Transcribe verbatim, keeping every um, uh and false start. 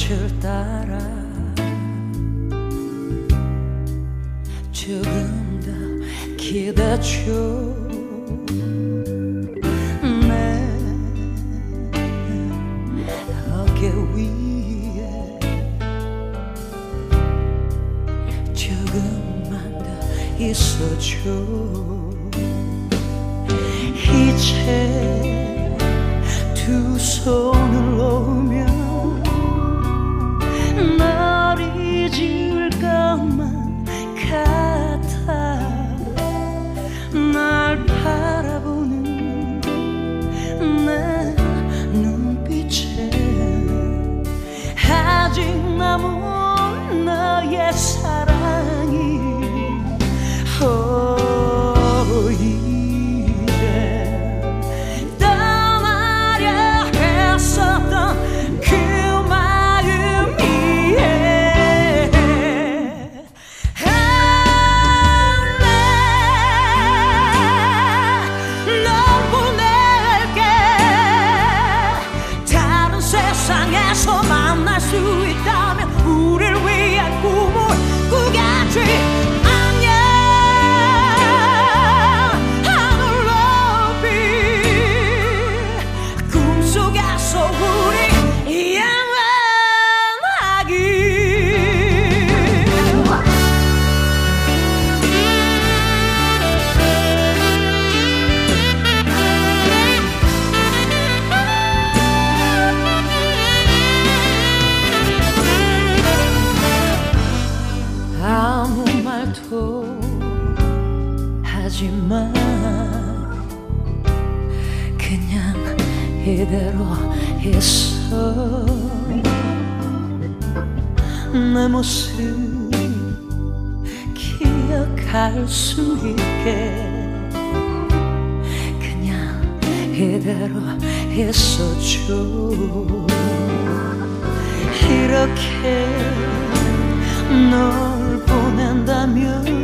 빛을 따라 조금 더 기대줘. 내 어깨 위에 조금만 더 있어줘. 이제 두 손을 놓으면 널 잊을 것만 같아. 날 바라보는 내 눈빛에 아직 남은 너의 사랑이 어, 이제 떠나려 했었던 그 마음이에 널 보낼게. 다른 세상에서 만날 수 있다면 우릴 위한 꿈을 꾸겠지. 안녕 하늘 높이 꿈속에서 우리 영원하길. 아무 말도 하지마. 그냥 이대로 있어. 내 모습 기억할 수 있게 그냥 이대로 있어줘. 이렇게 널 보낸다면